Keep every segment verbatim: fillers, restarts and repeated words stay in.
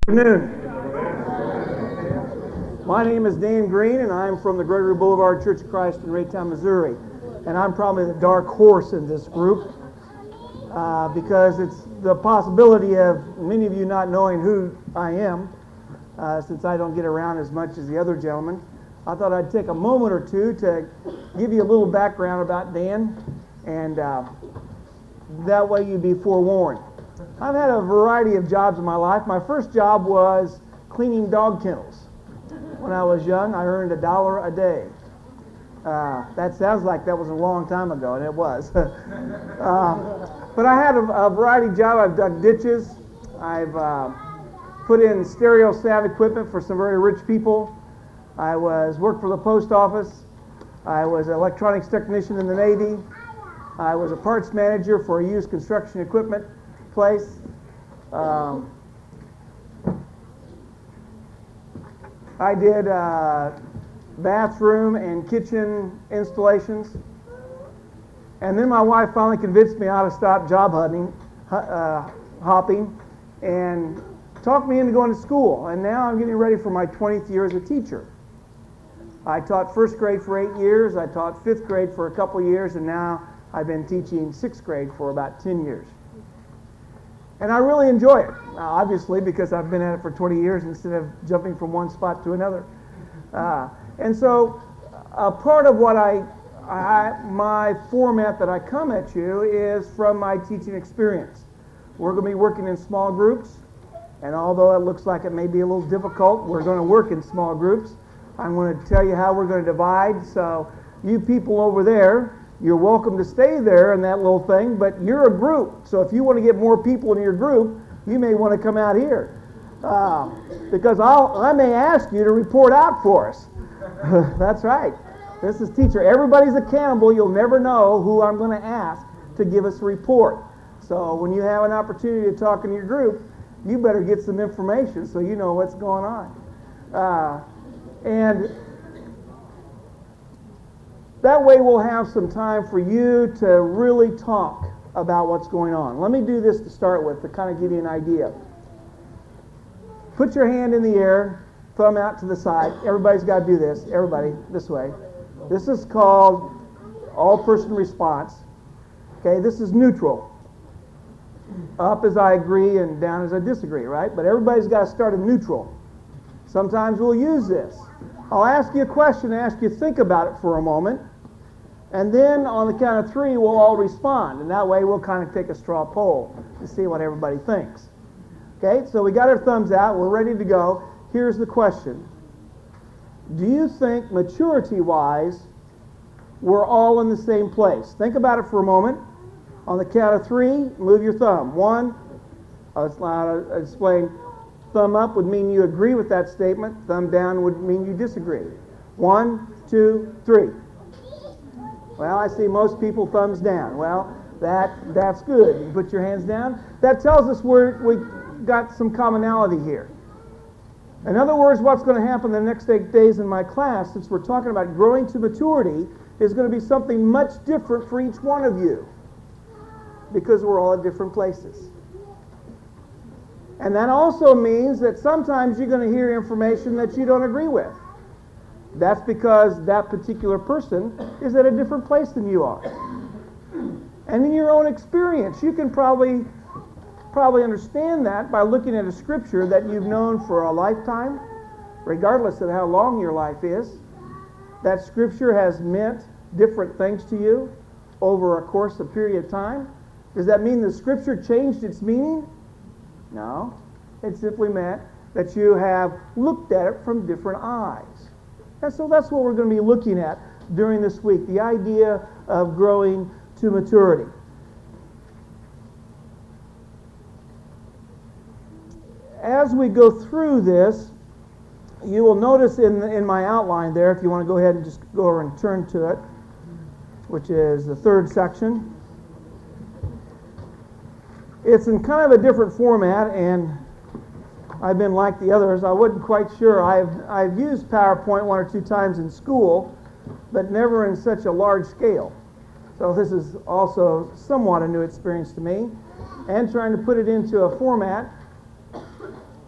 Good afternoon. My name is Dan Green, and I'm from the Gregory Boulevard Church of Christ in Raytown, Missouri. And I'm probably the dark horse in this group uh, because it's the possibility of many of you not knowing who I am, uh, since I don't get around as much as the other gentlemen. I thought I'd take a moment or two to give you a little background about Dan, and uh, that way you'd be forewarned. I've had a variety of jobs in my life. My first job was cleaning dog kennels. When I was young, I earned a dollar a day. Uh, that sounds like that was a long time ago, and it was. uh, but I had a, a variety of jobs. I've dug ditches. I've uh, put in stereo sound equipment for some very rich people. I was worked for the post office. I was an electronics technician in the Navy. I was a parts manager for a used construction equipment place. Um, I did uh, bathroom and kitchen installations. And then my wife finally convinced me how to stop job hunting, uh, hopping and talked me into going to school. And now I'm getting ready for my twentieth year as a teacher. I taught first grade for eight years. I taught fifth grade for a couple years. And now I've been teaching sixth grade for about ten years. And I really enjoy it, obviously, because I've been at it for twenty years instead of jumping from one spot to another. Uh, and so a part of what I, I, my format that I come at you is from my teaching experience. We're going to be working in small groups, and although it looks like it may be a little difficult, we're going to work in small groups. I'm going to tell you how we're going to divide, so you people over there, you're welcome to stay there in that little thing, but you're a group. So if you want to get more people in your group, you may want to come out here. Uh, because I'll, I may ask you to report out for us. That's right. This is teacher. Everybody's accountable. You'll never know who I'm going to ask to give us a report. So when you have an opportunity to talk in your group, you better get some information so you know what's going on. Uh, and... That way we'll have some time for you to really talk about what's going on. Let me do this to start with to kind of give you an idea. Put your hand in the air, thumb out to the side. Everybody's got to do this. Everybody, this way. This is called all-person response. Okay, this is neutral. Up as I agree and down as I disagree, right? But everybody's got to start in neutral. Sometimes we'll use this. I'll ask you a question and ask you to think about it for a moment. And then on the count of three, we'll all respond. And that way we'll kind of take a straw poll to see what everybody thinks. Okay, so we got our thumbs out. We're ready to go. Here's the question. Do you think maturity-wise we're all in the same place? Think about it for a moment. On the count of three, move your thumb. One, I'll explain. Thumb up would mean you agree with that statement. Thumb down would mean you disagree. One, two, three. Well, I see most people thumbs down. Well, that that's good. You put your hands down. That tells us we're, we got some commonality here. In other words, what's going to happen the next eight days in my class, since we're talking about growing to maturity, is going to be something much different for each one of you, because we're all at different places. And that also means that sometimes you're going to hear information that you don't agree with. That's because that particular person is at a different place than you are. And in your own experience, you can probably probably understand that by looking at a scripture that you've known for a lifetime, regardless of how long your life is. That scripture has meant different things to you over a course of period of time. Does that mean the scripture changed its meaning? No. It simply meant that you have looked at it from different eyes. And so that's what we're going to be looking at during this week, the idea of growing to maturity. As we go through this, you will notice in, in my outline there, if you want to go ahead and just go over and turn to it, which is the third section. It's in kind of a different format, and I've been like the others. I wasn't quite sure. I've I've used PowerPoint one or two times in school, but never in such a large scale. So this is also somewhat a new experience to me, and trying to put it into a format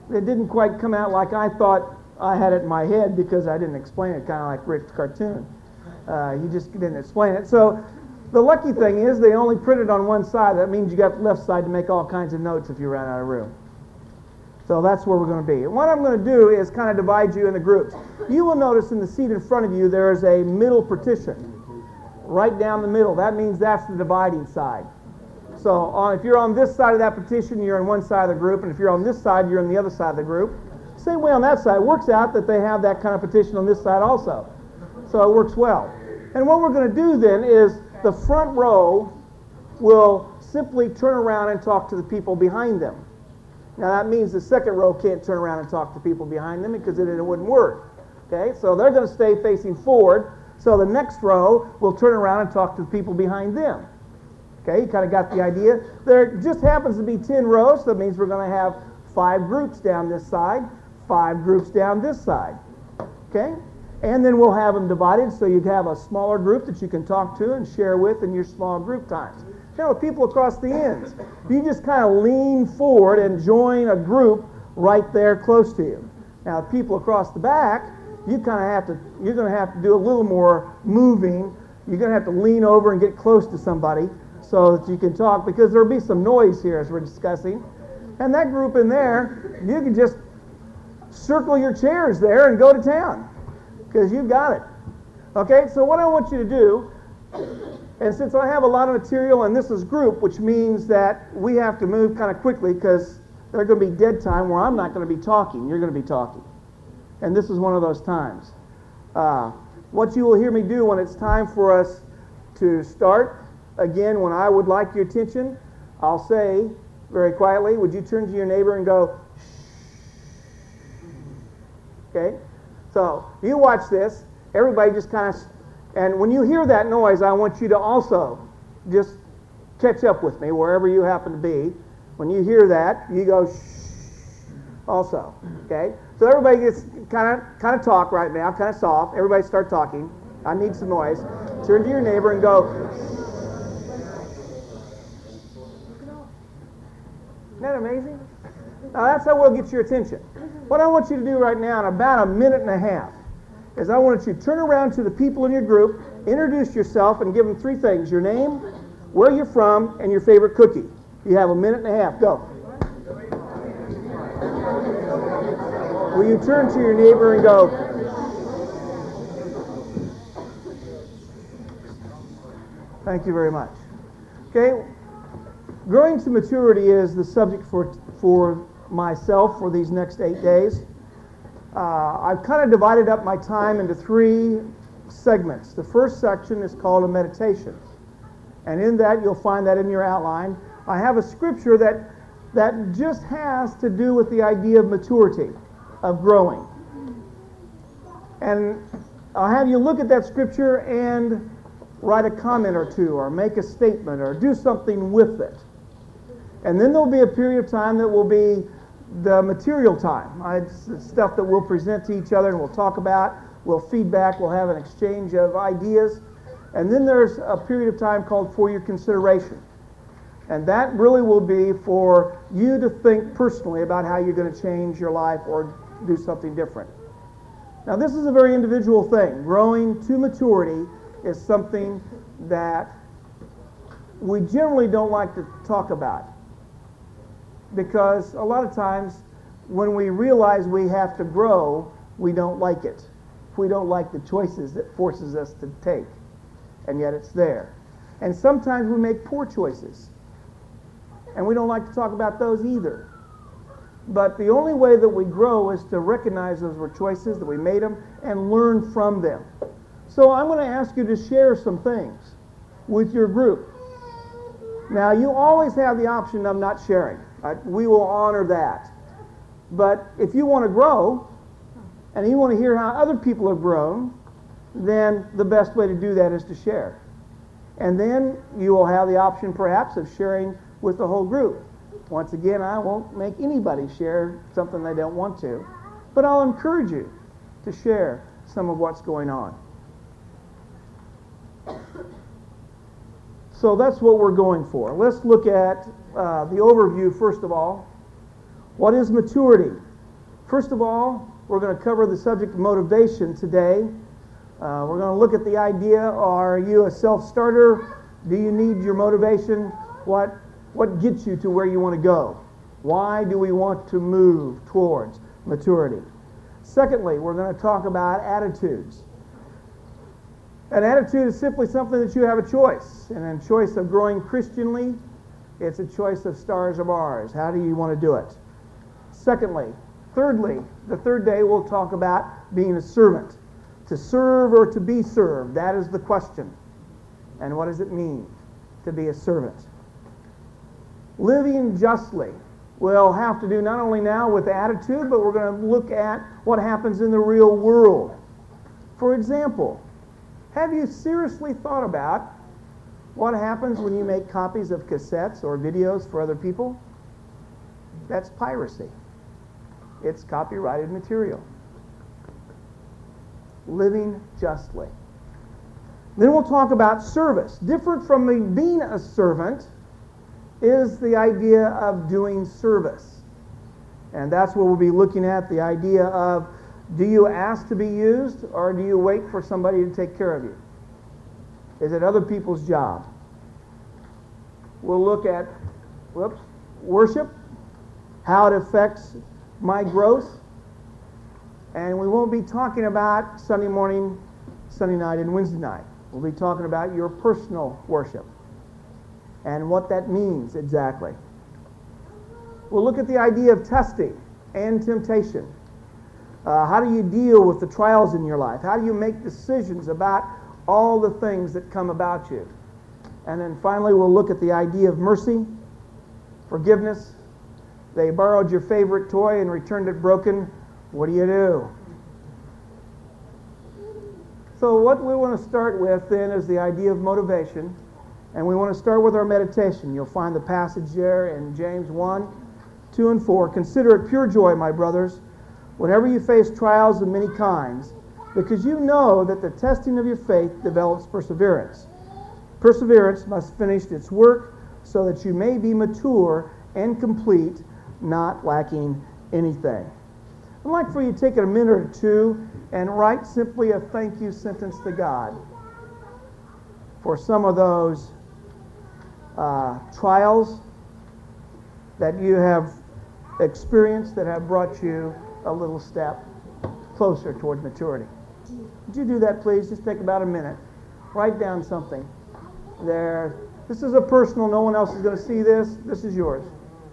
it didn't quite come out like I thought I had it in my head because I didn't explain it, kind of like Rick's cartoon. Uh, he just didn't explain it. So the lucky thing is they only printed on one side. That means you got the left side to make all kinds of notes if you ran out of room. So that's where we're going to be. And what I'm going to do is kind of divide you into groups. You will notice in the seat in front of you there is a middle partition. Right down the middle. That means that's the dividing side. So on, if you're on this side of that partition, you're on one side of the group. And if you're on this side, you're on the other side of the group. Same way on that side. It works out that they have that kind of partition on this side also. So it works well. And what we're going to do then is the front row will simply turn around and talk to the people behind them. Now that means the second row can't turn around and talk to people behind them because it, it wouldn't work. Okay, so they're going to stay facing forward. So the next row will turn around and talk to the people behind them. Okay, you kind of got the idea. There just happens to be ten rows. So that means we're going to have five groups down this side, five groups down this side. Okay, and then we'll have them divided so you'd have a smaller group that you can talk to and share with in your small group times. Now, with people across the ends, you just kind of lean forward and join a group right there close to you. Now, people across the back, you kind of have to, you're going to have to do a little more moving. You're going to have to lean over and get close to somebody so that you can talk, because there'll be some noise here as we're discussing. And that group in there, you can just circle your chairs there and go to town, because you've got it. Okay, so what I want you to do, and since I have a lot of material and this is group, which means that we have to move kind of quickly because there's going to be dead time where I'm not going to be talking, you're going to be talking. And this is one of those times. Uh, what you will hear me do when it's time for us to start, again, when I would like your attention, I'll say very quietly, would you turn to your neighbor and go, shh. Okay? So you watch this. Everybody just kind of, and when you hear that noise, I want you to also just catch up with me wherever you happen to be. When you hear that, you go shh also. Okay? So everybody gets kind of kind of talk right now, kind of soft. Everybody start talking. I need some noise. Turn to your neighbor and go. Isn't that amazing? Now that's how we'll get your attention. What I want you to do right now in about a minute and a half is I want you to turn around to the people in your group, introduce yourself, and give them three things: your name, where you're from, and your favorite cookie. You have a minute and a half. Go. Will you turn to your neighbor and go, thank you very much. Okay, growing to maturity is the subject for, for myself for these next eight days. Uh, I've kind of divided up my time into three segments. The first section is called a meditation. And in that, you'll find that in your outline. I have a scripture that, that just has to do with the idea of maturity, of growing. And I'll have you look at that scripture and write a comment or two, or make a statement, or do something with it. And then there'll be a period of time that will be the material time. It's stuff that we'll present to each other and we'll talk about, we'll feedback, we'll have an exchange of ideas. And then there's a period of time called for your consideration. And that really will be for you to think personally about how you're going to change your life or do something different. Now, this is a very individual thing. Growing to maturity is something that we generally don't like to talk about, because a lot of times when we realize we have to grow, we don't like it. We don't like the choices that forces us to take, and yet it's there. And sometimes we make poor choices, and we don't like to talk about those either. But the only way that we grow is to recognize those were choices, that we made them, and learn from them. So I'm going to ask you to share some things with your group. Now, you always have the option of not sharing. Right? We will honor that. But if you want to grow, and you want to hear how other people have grown, then the best way to do that is to share. And then you will have the option, perhaps, of sharing with the whole group. Once again, I won't make anybody share something they don't want to, but I'll encourage you to share some of what's going on. So that's what we're going for. Let's look at uh, the overview first of all. What is maturity? First of all, we're going to cover the subject of motivation today. Uh, we're going to look at the idea, are you a self-starter? Do you need your motivation? What, what gets you to where you want to go? Why do we want to move towards maturity? Secondly, we're going to talk about attitudes. An attitude is simply something that you have a choice. And in choice of growing Christianly, it's a choice of stars or bars. How do you want to do it? Secondly, thirdly, the third day we'll talk about being a servant. To serve or to be served, that is the question. And what does it mean to be a servant? Living justly will have to do not only now with attitude, but we're going to look at what happens in the real world. For example, have you seriously thought about what happens when you make copies of cassettes or videos for other people? That's piracy. It's copyrighted material. Living justly. Then we'll talk about service. Different from me being a servant is the idea of doing service. And that's what we'll be looking at, the idea of, do you ask to be used or do you wait for somebody to take care of you? Is it other people's job? We'll look at whoops, worship, how it affects my growth. And we won't be talking about Sunday morning, Sunday night, and Wednesday night. We'll be talking about your personal worship and what that means exactly. We'll look at the idea of testing and temptation. Uh, how do you deal with the trials in your life? How do you make decisions about all the things that come about you? And then finally, we'll look at the idea of mercy, forgiveness. They borrowed your favorite toy and returned it broken. What do you do? So what we want to start with then is the idea of motivation. And we want to start with our meditation. You'll find the passage there in James one, two, and four. Consider it pure joy, my brothers, whenever you face trials of many kinds, because you know that the testing of your faith develops perseverance. Perseverance must finish its work so that you may be mature and complete, not lacking anything. I'd like for you to take a minute or two and write simply a thank you sentence to God for some of those uh, trials that you have experienced that have brought you a little step closer toward maturity. Would you do that, please? Just take about a minute. Write down something. There. This is a personal, no one else is going to see this. This is yours.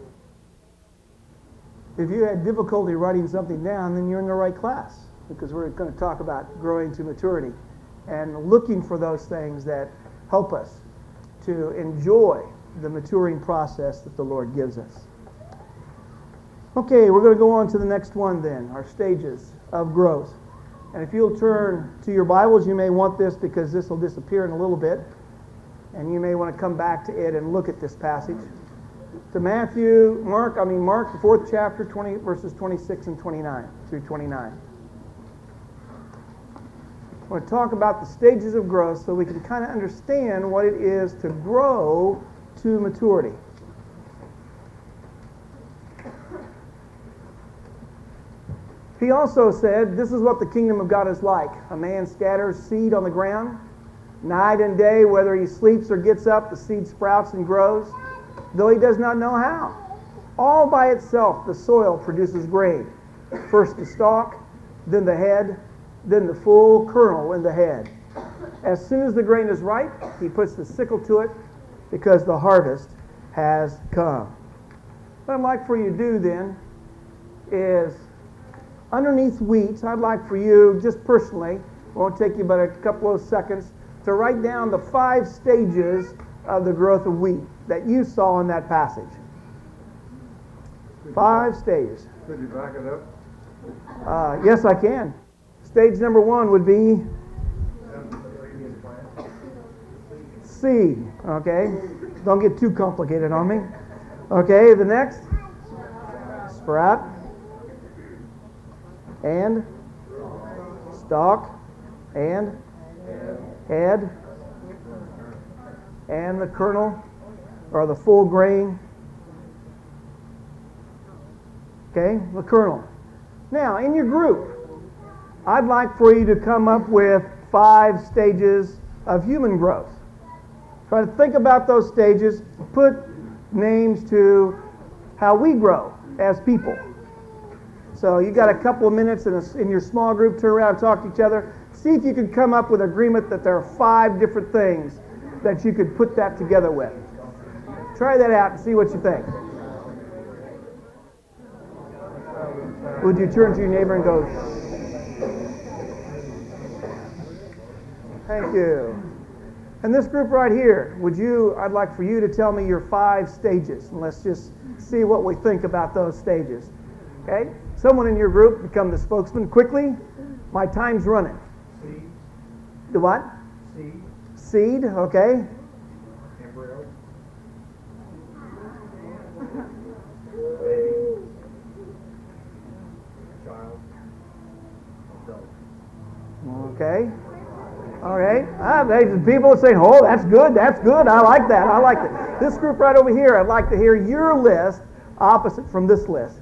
If you had difficulty writing something down, then you're in the right class, because we're going to talk about growing to maturity and looking for those things that help us to enjoy the maturing process that the Lord gives us. Okay, we're going to go on to the next one then, our stages of growth. And if you'll turn to your Bibles, you may want this because this will disappear in a little bit, and you may want to come back to it and look at this passage. To Matthew, Mark, I mean Mark, the fourth chapter, twenty verses twenty-six and twenty-nine through twenty-nine. I want to talk about the stages of growth so we can kind of understand what it is to grow to maturity. He also said, this is what the kingdom of God is like. A man scatters seed on the ground. Night and day, whether he sleeps or gets up, the seed sprouts and grows, though he does not know how. All by itself, the soil produces grain. First the stalk, then the head, then the full kernel in the head. As soon as the grain is ripe, he puts the sickle to it, because the harvest has come. What I'd like for you to do then is, underneath wheat, I'd like for you, just personally, it won't take you but a couple of seconds, to write down the five stages of the growth of wheat that you saw in that passage. Five stages. Could you back it up? Uh, yes, I can. Stage number one would be seed. Okay? Don't get too complicated on me. Okay, the next? Sprout. And? Stalk. And? Head. And the kernel, or the full grain. Okay, the kernel. Now, in your group, I'd like for you to come up with five stages of human growth. Try to think about those stages, put names to how we grow as people. So you got a couple of minutes in, a, in your small group, turn around and talk to each other. See if you can come up with agreement that there are five different things that you could put that together with. Try that out and see what you think. Would you turn to your neighbor and go, shh. Thank you. And this group right here, would you, I'd like for you to tell me your five stages. And let's just see what we think about those stages. Okay? Someone in your group become the spokesman quickly. My time's running. Seed. The what? Seed. Seed, okay. Embryo. Child. Adult. Okay. All right. Ah, there's people saying, oh, that's good, that's good. I like that. I like that. This group right over here, I'd like to hear your list opposite from this list.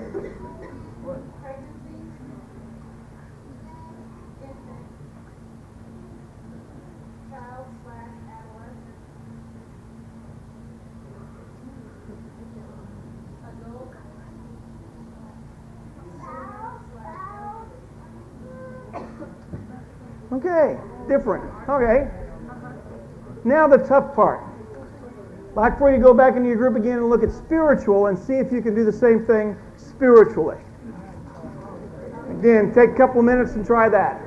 Okay, different. Okay. Now the tough part. I'd like for you to go back into your group again and look at spiritual and see if you can do the same thing spiritually. Again, take a couple of minutes and try that.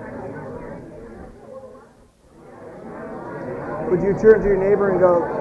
Would you turn to your neighbor and go,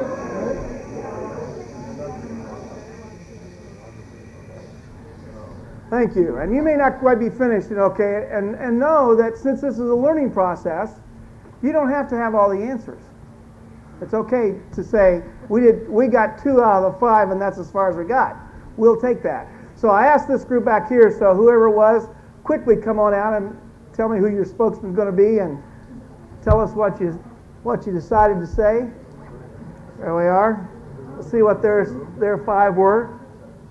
thank you. And you may not quite be finished, okay? And, and know that since this is a learning process, you don't have to have all the answers. It's okay to say, we did we got two out of the five, and that's as far as we got. We'll take that. So I asked this group back here, so whoever it was, quickly come on out and tell me who your spokesman's going to be and tell us what you what you decided to say. There we are. Let's see what their, their five were.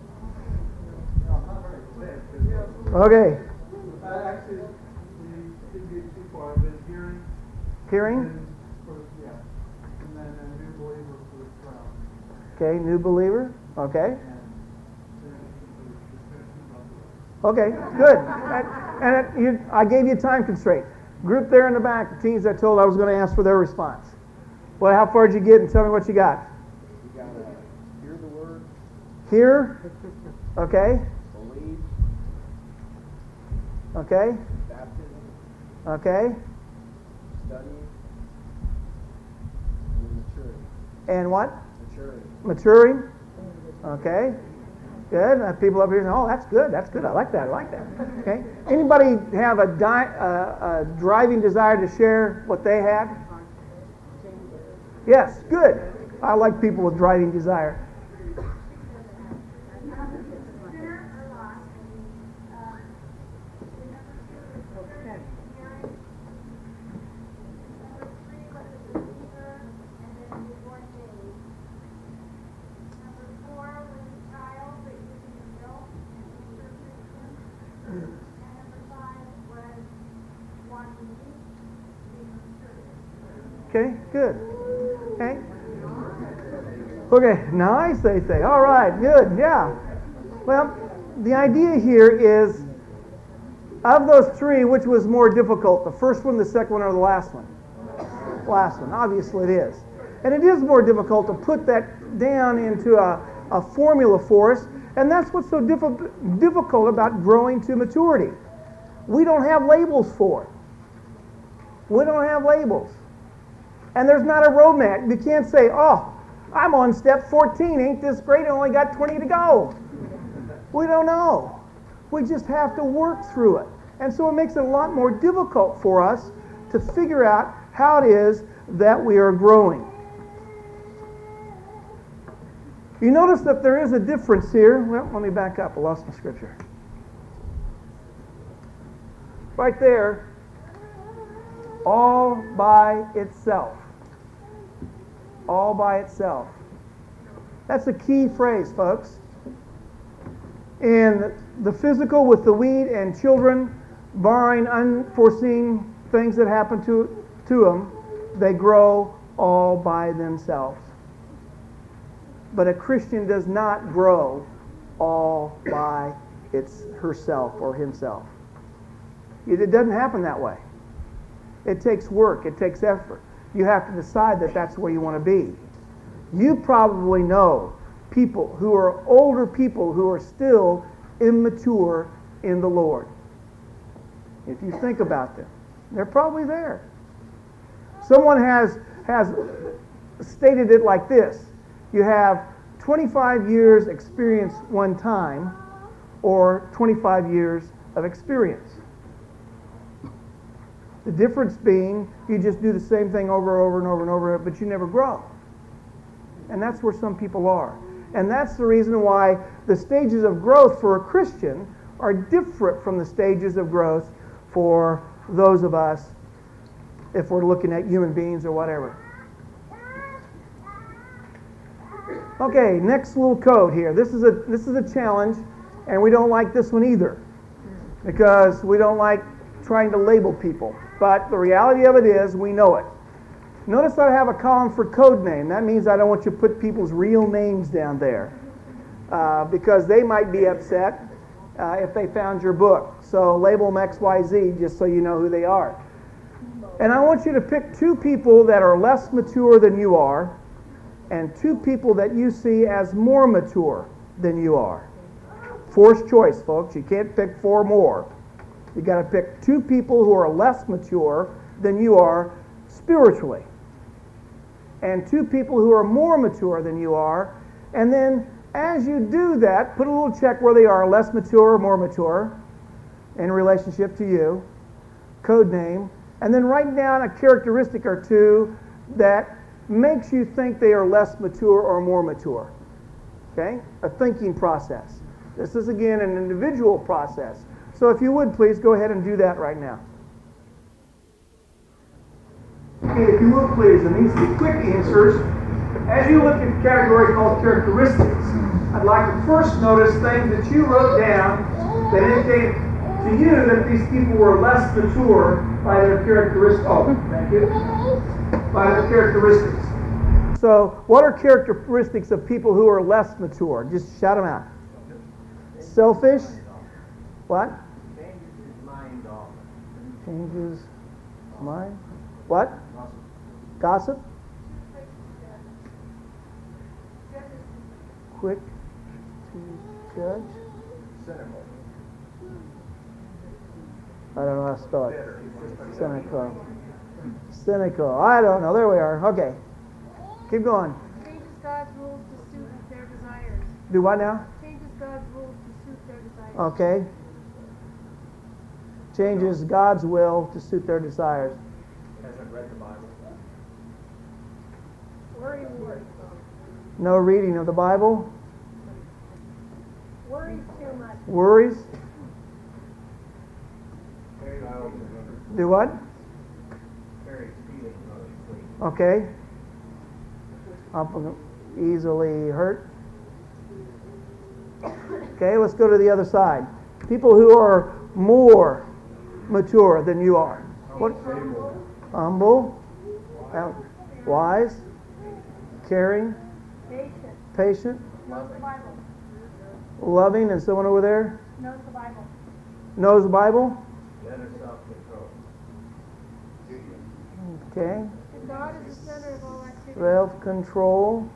Okay. Uh, actually, you didn't get too far, but hearing. Hearing? And for, yeah. And then a new believer for the crowd. Okay, new believer. Okay. And then discussion about the Okay, good. And, and it, you, I gave you a time constraint. Group there in the back, the teens I told I was going to ask for their response. Well, how far did you get and tell me what you got? You got to hear the word. Hear. Okay. Believe. Okay. Baptism. Okay. Study. And maturity. And what? Maturity. Maturing. Okay. Good. Uh, people up here saying, oh, that's good. That's good. I like that. I like that. Okay. Anybody have a, di- uh, a driving desire to share what they had? Yes. Good. I like people with driving desire. Okay, good. Okay. Okay, nice, they say. All right, good, yeah. Well, the idea here is, of those three, which was more difficult, the first one, the second one, or the last one? Last one, obviously it is. And it is more difficult to put that down into a, a formula for us, and that's what's so diffi- difficult about growing to maturity. We don't have labels for it. We don't have labels. And there's not a roadmap. You can't say, oh, I'm on step fourteen. Ain't this great? I only got twenty to go. We don't know. We just have to work through it. And so it makes it a lot more difficult for us to figure out how it is that we are growing. You notice that there is a difference here. Well, let me back up. I lost my scripture. Right there, all by itself. All by itself. That's a key phrase, folks. In the physical with the weed and children, barring unforeseen things that happen to, to them, they grow all by themselves. But a Christian does not grow all by its herself or himself. It doesn't happen that way. It takes work. It takes effort. You have to decide that that's where you want to be. You probably know people who are older people who are still immature in the Lord. If you think about them, they're probably there. Someone has has stated it like this: you have twenty-five years experience one time, or twenty-five years of experience. The difference being you just do the same thing over and over and over and over, but you never grow. And that's where some people are. And that's the reason why the stages of growth for a Christian are different from the stages of growth for those of us, if we're looking at human beings or whatever. Okay, next little code here. This is a this is a challenge, and we don't like this one either, because we don't like trying to label people. But the reality of it is, we know it. Notice I have a column for code name. That means I don't want you to put people's real names down there, uh, because they might be upset uh, if they found your book. So label them X Y Z just so you know who they are. And I want you to pick two people that are less mature than you are, and two people that you see as more mature than you are. Forced choice, folks. You can't pick four more. You got to pick two people who are less mature than you are spiritually, and two people who are more mature than you are. And then as you do that, put a little check where they are, less mature or more mature in relationship to you, code name, and then write down a characteristic or two that makes you think they are less mature or more mature. Okay? A thinking process. This is, again, an individual process. So if you would, please go ahead and do that right now. Okay, if you would, please, and these are quick answers. As you look at the category called characteristics, I'd like to first notice things that you wrote down that indicate to you that these people were less mature by their characteristics. Oh, thank you. By their characteristics. So, what are characteristics of people who are less mature? Just shout them out. Selfish. What? Changes his mind often. Changes mind. What? Gossip. Quick to judge. Cynical. I don't know how to spell it. Cynical. Cynical. I don't know. There we are. Okay. Keep going. Changes God's rules to suit their desires. Do what now? Changes God's rules to suit their desires. Okay. Changes God's will to suit their desires. Hasn't read the Bible. Worry more. No reading of the Bible. Worries too much. Worries. Carries out his Do what? carries feelings on his sleeve. Okay. Up easily hurt. Okay, let's go to the other side. People who are more mature than you are. What? Humble. Uh, wise. Caring. Patient. Patient. Knows the Bible. Loving. And someone over there Knows the Bible. knows the Bible. Better self-control. Okay. And God is the center of all activity. Self-control.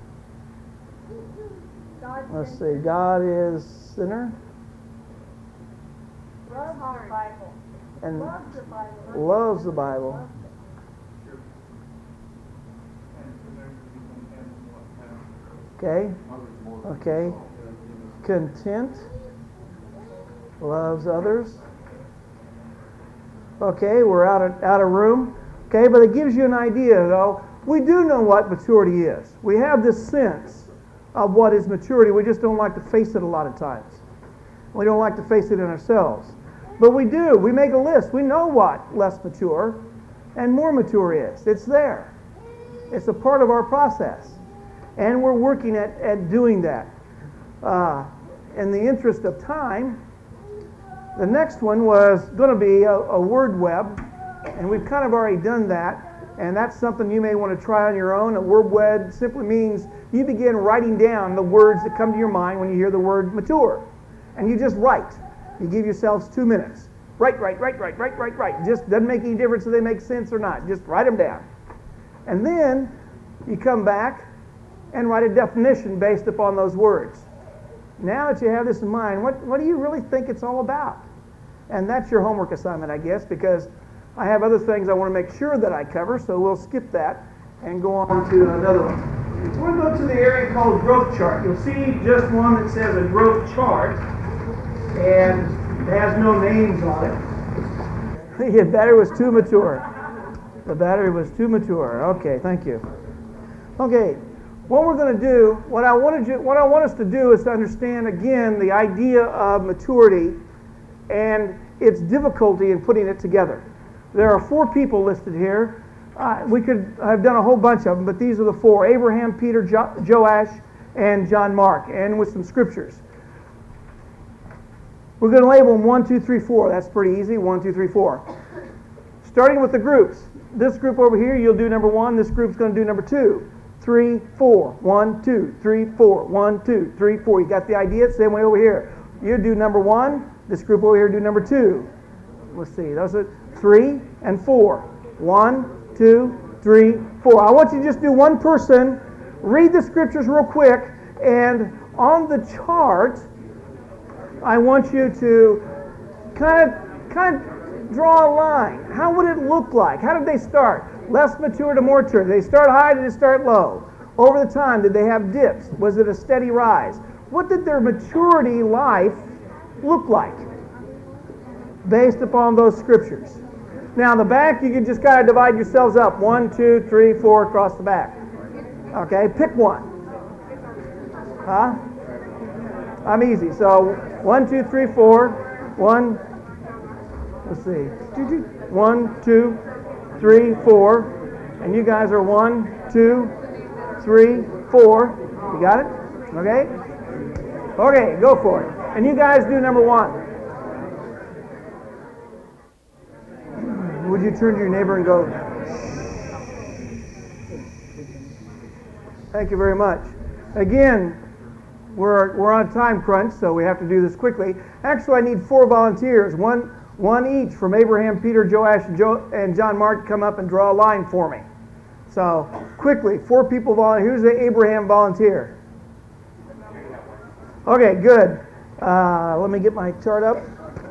God Let's see. God is sinner loves the Bible. and Loves the Bible. loves the Bible. Okay. Okay. Content. Loves others. Okay, we're out of, out of room. Okay, but it gives you an idea, though. We do know what maturity is. We have this sense of what is maturity. We just don't like to face it a lot of times. We don't like to face it in ourselves. But we do. We make a list. We know what less mature and more mature is. It's there. It's a part of our process. And we're working at, at doing that. Uh, in the interest of time, the next one was going to be a, a word web, and we've kind of already done that. And that's something you may want to try on your own. A word web simply means you begin writing down the words that come to your mind when you hear the word mature. And you just write. You give yourselves two minutes. Write, write, write, write, write, write, write. Just doesn't make any difference if they make sense or not. Just write them down. And then you come back and write a definition based upon those words. Now that you have this in mind, what, what do you really think it's all about? And that's your homework assignment, I guess, because I have other things I want to make sure that I cover, so we'll skip that and go on to another one. We'll go to the area called growth chart. You'll see just one that says a growth chart, and it has no names on it. The battery was too mature. The battery was too mature. Okay, thank you. Okay, what we're going to do, what I wanted you, what I want us to do is to understand again the idea of maturity and its difficulty in putting it together. There are four people listed here. Uh, we could have done a whole bunch of them, but these are the four: Abraham, Peter, jo- Joash, and John Mark, and with some scriptures. We're going to label them one, two, three, four. That's pretty easy. One, two, three, four. Starting with the groups. This group over here, you'll do number one. This group's going to do number two. Three, four. One, two, three, four. One, two, three, four. You got the idea? Same way over here. You do number one. This group over here do number two. Let's see. Those are three and four. One, two, three, four. I want you to just do one person. Read the scriptures real quick. And on the chart, I want you to kind of, kind of draw a line. How would it look like? How did they start? Less mature to more mature. Did they start high? Did they start low? Over the time, did they have dips? Was it a steady rise? What did their maturity life look like based upon those scriptures? Now, in the back, you can just kind of divide yourselves up. One, two, three, four across the back. Okay, pick one. Huh? I'm easy. So, one, two, three, four. One, let's see. One, two, three, four. And you guys are one, two, three, four. You got it? Okay? Okay, go for it. And you guys do number one. Would you turn to your neighbor and go, thank you very much. Again, we're we're on a time crunch, so we have to do this quickly. Actually, I need four volunteers, one one each from Abraham, Peter, Joash, and, jo- and John Mark to come up and draw a line for me. So, quickly, four people volunteer. Who's the Abraham volunteer? Okay, good. Uh, let me get my chart up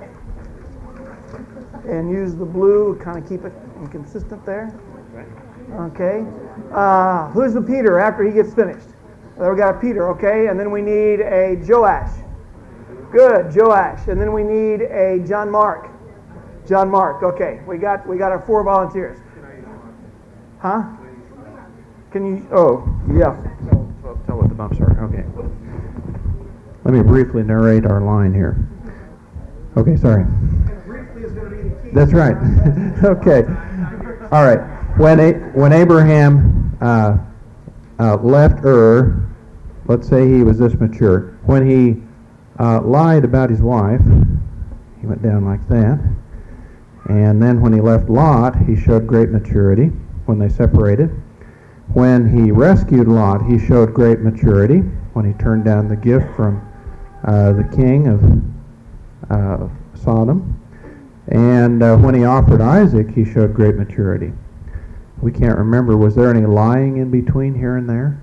and use the blue, kind of keep it consistent there. Okay. Uh, who's the Peter after he gets finished? Well, we got a Peter, okay, and then we need a Joash. Good, Joash. And then we need a John Mark. John Mark, okay. We got we got our four volunteers. Huh? Can you, oh, yeah. Tell, tell what the bumps are, okay. Let me briefly narrate our line here. Okay, sorry. Briefly is going to be the key. That's right. Okay. All right. When a, when Abraham uh, uh, left Ur, let's say he was this mature. When he uh, lied about his wife, he went down like that. And then when he left Lot, he showed great maturity when they separated. When he rescued Lot, he showed great maturity when he turned down the gift from uh, the king of uh, Sodom. And uh, when he offered Isaac, he showed great maturity. We can't remember, was there any lying in between here and there?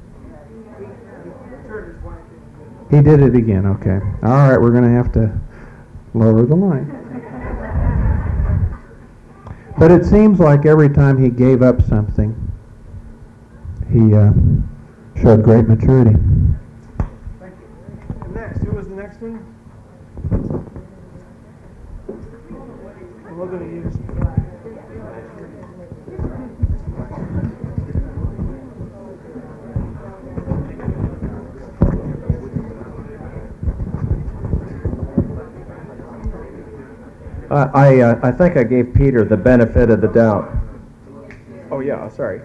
He did it again, okay. All right, we're going to have to lower the line. But it seems like every time he gave up something, he uh, showed great maturity. Thank you. And next, who was the next one? We're going to use. Uh, I uh, I think I gave Peter the benefit of the doubt. Oh, yeah, sorry.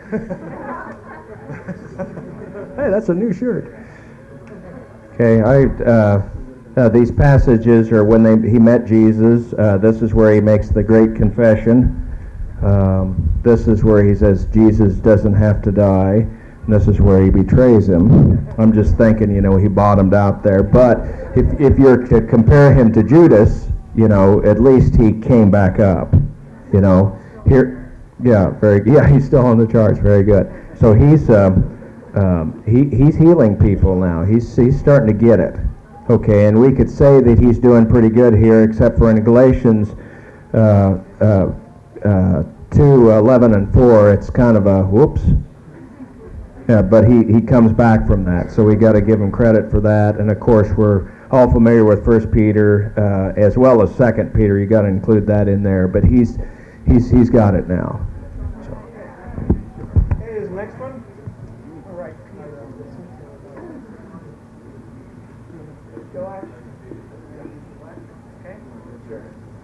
Hey, that's a new shirt. Okay, I uh, uh, these passages are when they, he met Jesus. Uh, this is where he makes the great confession. Um, this is where he says Jesus doesn't have to die. And this is where he betrays him. I'm just thinking, you know, he bottomed out there. But if, if you're to compare him to Judas, you know, at least he came back up. You know, here, yeah, very, yeah, he's still on the charts. Very good. So he's, um, um, he he's healing people now. He's he's starting to get it. Okay, and we could say that he's doing pretty good here, except for in Galatians uh, uh, uh, two eleven and four. It's kind of a whoops. Yeah, but he, he comes back from that, so we got to give him credit for that. And of course, we're all familiar with First Peter uh, as well as Second Peter. You got to include that in there. But he's he's he's got it now. So. Okay, is the next one? All right. Joash. Okay. Sure.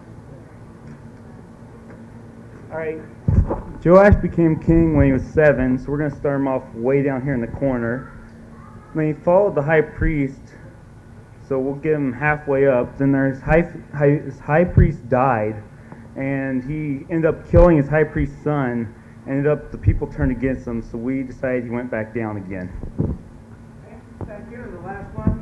All right. Joash became king when he was seven, so we're going to start him off way down here in the corner. When he followed the high priest, so we'll get him halfway up. Then there's high, high, his high priest died, and he ended up killing his high priest's son. Ended up the people turned against him, so we decided he went back down again. Okay, thank you. And the last one.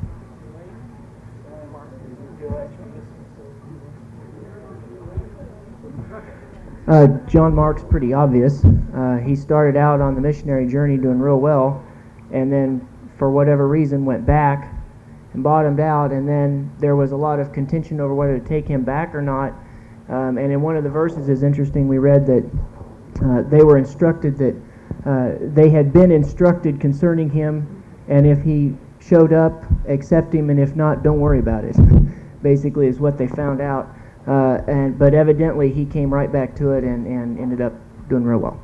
Uh, John Mark's pretty obvious. Uh, he started out on the missionary journey doing real well, and then for whatever reason went back and bottomed out, and then there was a lot of contention over whether to take him back or not. Um, and in one of the verses is interesting, we read that uh, they were instructed that uh, they had been instructed concerning him, and if he showed up, accept him, and if not, don't worry about it. Basically is what they found out. Uh, and but evidently he came right back to it and, and ended up doing real well.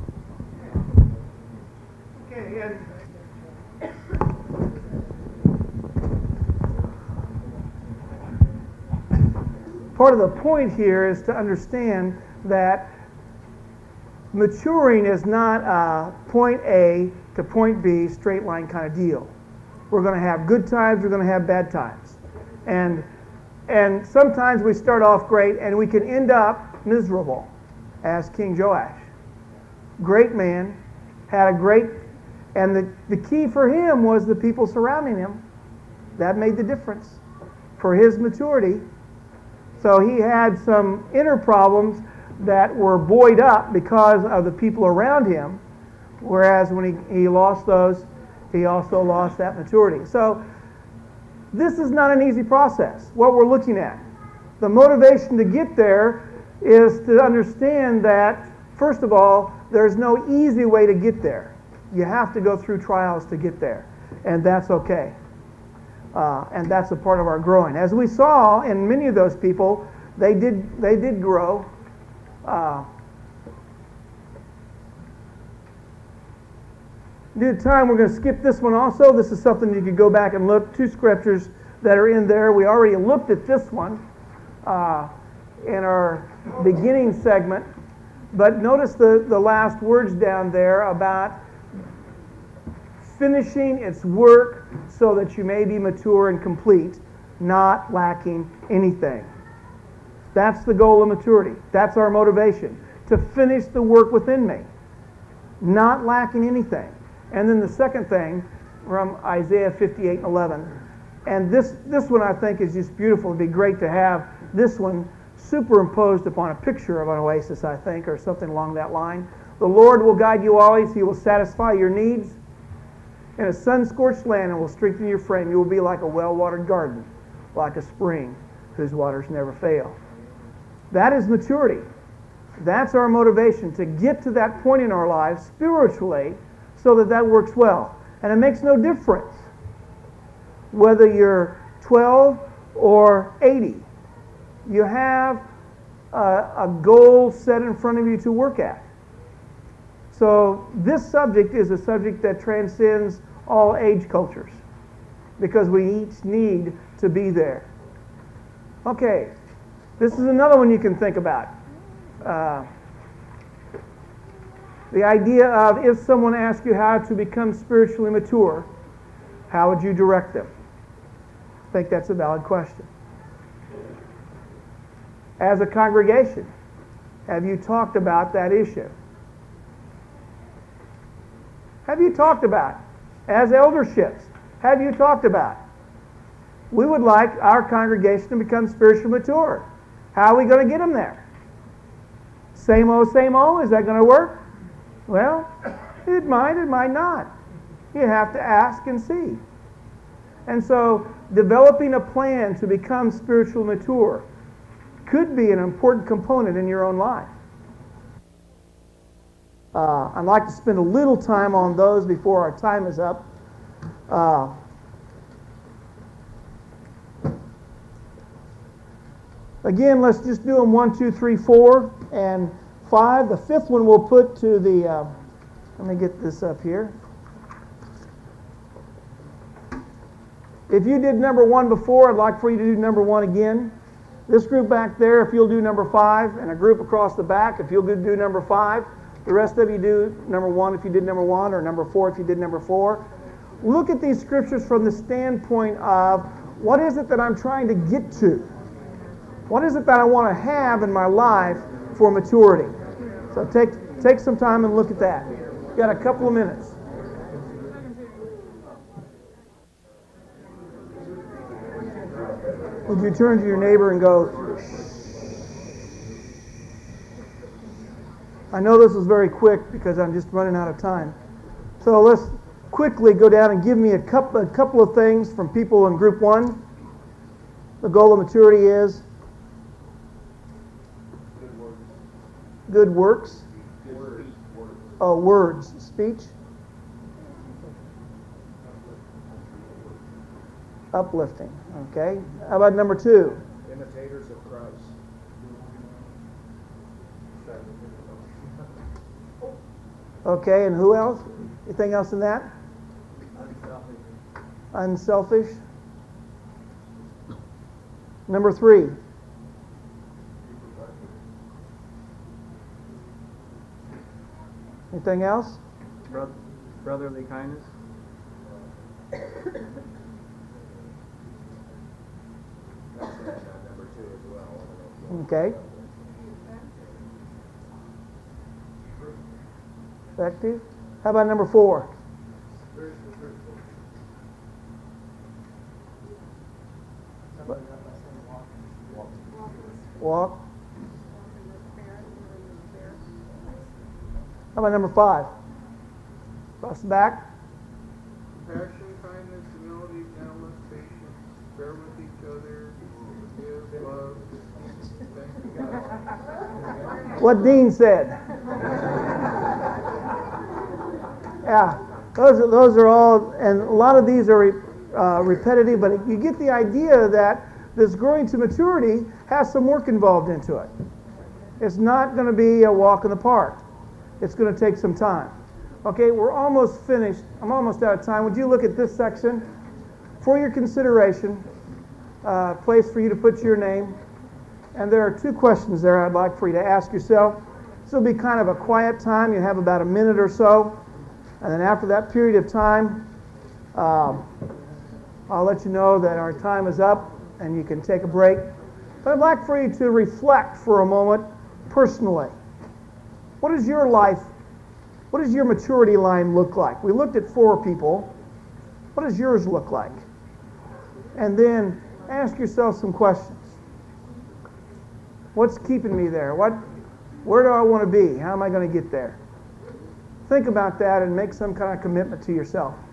Okay, and part of the point here is to understand that maturing is not a point A to point B straight line kind of deal. We're going to have good times, we're going to have bad times. And And sometimes we start off great and we can end up miserable, as King Joash. Great man, had a great, and the, the key for him was the people surrounding him. That made the difference for his maturity. So he had some inner problems that were buoyed up because of the people around him, whereas when he, he lost those, he also lost that maturity. So this is not an easy process, what we're looking at. The motivation to get there is to understand that, first of all, there's no easy way to get there. You have to go through trials to get there, and that's okay. Uh, and that's a part of our growing. As we saw in many of those people, they did they did grow. Uh, Due to time, we're going to skip this one also. This is something you could go back and look. Two scriptures that are in there. We already looked at this one uh, in our beginning segment. But notice the, the last words down there about finishing its work so that you may be mature and complete, not lacking anything. That's the goal of maturity. That's our motivation, to finish the work within me, not lacking anything. And then the second thing from Isaiah fifty-eight and eleven. And this, this one I think is just beautiful. It'd be great to have this one superimposed upon a picture of an oasis, I think, or something along that line. The Lord will guide you always. He will satisfy your needs in a sun-scorched land and will strengthen your frame. You will be like a well-watered garden, like a spring whose waters never fail. That is maturity. That's our motivation, to get to that point in our lives spiritually so that that works well. And it makes no difference whether you're twelve or eighty. You have a, a goal set in front of you to work at. So this subject is a subject that transcends all age cultures because we each need to be there. Okay, this is another one you can think about. Uh, the idea of, if someone asks you how to become spiritually mature, how would you direct them? I think that's a valid question. As a congregation, have you talked about that issue? Have you talked about it? As elderships, have you talked about it? We would like our congregation to become spiritually mature. How are we going to get them there? Same old, same old? Is that going to work? Well, it might, it might not. You have to ask and see. And so, developing a plan to become spiritually mature could be an important component in your own life. Uh, I'd like to spend a little time on those before our time is up. Uh, again, let's just do them one, two, three, four, and five. The fifth one we'll put to the, uh, let me get this up here. If you did number one before, I'd like for you to do number one again. This group back there, if you'll do number five, and a group across the back, if you'll do number five. The rest of you do number one if you did number one, or number four if you did number four. Look at these scriptures from the standpoint of what is it that I'm trying to get to? What is it that I want to have in my life for maturity? So take take some time and look at that. You've got a couple of minutes. Would you turn to your neighbor and go, I know this is very quick because I'm just running out of time. So let's quickly go down and give me a couple, a couple of things from people in group one. The goal of maturity is good works. Good works. Oh, words. Speech. Uplifting. Okay. How about number two? Imitators of Christ. Okay, and who else? Anything else in that? Unselfish. Unselfish. Number three. Anything else? Bro- brotherly kindness. Number two as well. Okay. Effective. How about number four? Walk. How about number five? Cross the back. Passion, kindness, humility, gentleness, patience, bear with each other, forgive, love, thank God. What Dean said. Yeah, those are, those are all, and a lot of these are uh, repetitive, but you get the idea that this growing to maturity has some work involved into it. It's not going to be a walk in the park. It's going to take some time. Okay, we're almost finished. I'm almost out of time. Would you look at this section? For your consideration, uh, place for you to put your name. And there are two questions there I'd like for you to ask yourself. This will be kind of a quiet time. You have about a minute or so. And then after that period of time, um, I'll let you know that our time is up and you can take a break. But I'd like for you to reflect for a moment personally. What is your life, what does your maturity line look like? We looked at four people. What does yours look like? And then ask yourself some questions. What's keeping me there? What, where do I want to be? How am I going to get there? Think about that and make some kind of commitment to yourself.